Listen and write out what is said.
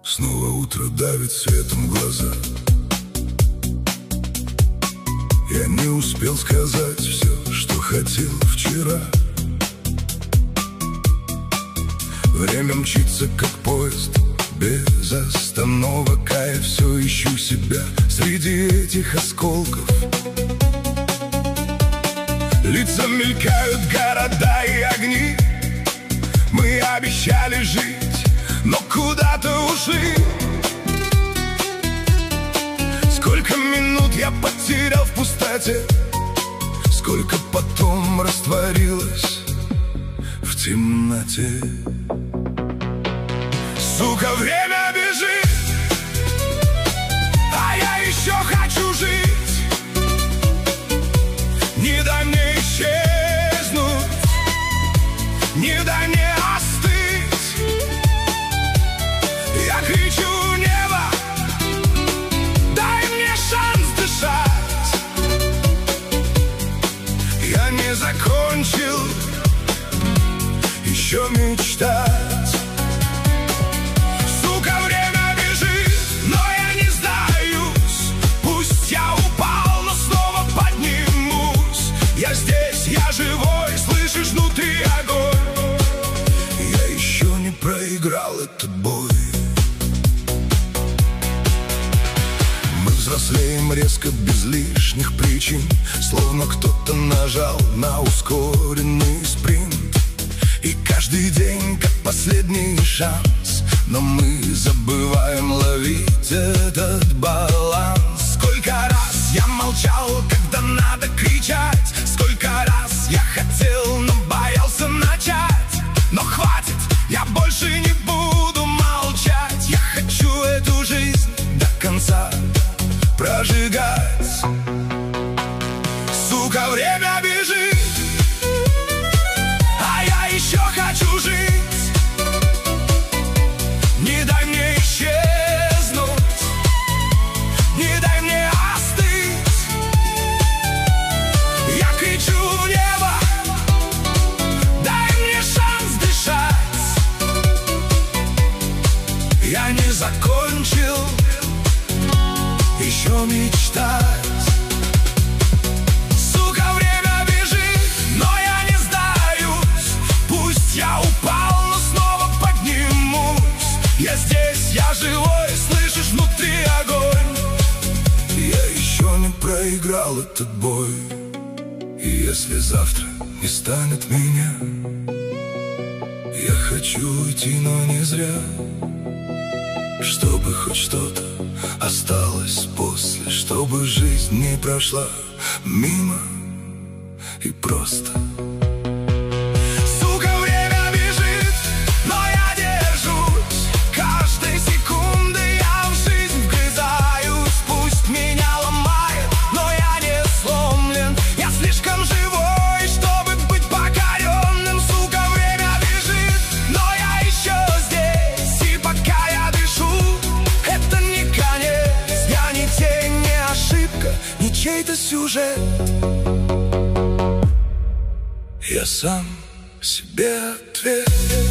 Снова утро давит светом в глаза. Я не успел сказать все, что хотел вчера. Время мчится, как поезд, без остановок, а я все ищу себя среди этих осколков. Лица мелькают, города и огни. Мы обещали жить, но куда-то ушли. Сколько минут я потерял в пустоте, сколько потом растворилось в темноте. Сука, время бежит, а я еще хочу жить. Не дай мне исчезнуть, не дай мне остыть. Я кричу в небо, дай мне шанс дышать. Я не закончил еще мечтать. Я здесь, я живой, слышишь, внутри огонь. Я еще не проиграл этот бой. Мы взрослеем резко, без лишних причин, словно кто-то нажал на ускоренный спринт. И каждый день как последний шанс, но мы забываем ловить этот баланс. Сколько раз я молчал, когда надо кричать. Сколько раз я хотел, но боялся начать. Но хватит, я больше не буду молчать. Я хочу эту жизнь до конца прожигать. Сука, время бежит, а я еще хочу жить. Не дай мне исчезнуть, не дай мне остыть. Я кричу в небо, дай мне шанс дышать. Я не закончил еще мечтать. Сука, время бежит, но я не сдаюсь. Пусть я упал, но снова поднимусь. Я здесь, я живой, слышишь, внутри огонь. Я еще не проиграл этот бой. И если завтра не станет меня, я хочу уйти, но не зря. Чтобы хоть что-то осталось после, чтобы жизнь не прошла мимо и просто. Сука, время бежит, но я держусь. Каждой секунды я в жизнь вгрызаюсь. Пусть меня ломает, но я не сломлен. Я слишком живой, чтобы быть покоренным. Сука, время бежит, но я еще здесь. И пока я дышу, это не конец. Я не тень, не ошибка, не чей-то сюжет. Я сам себе ответ.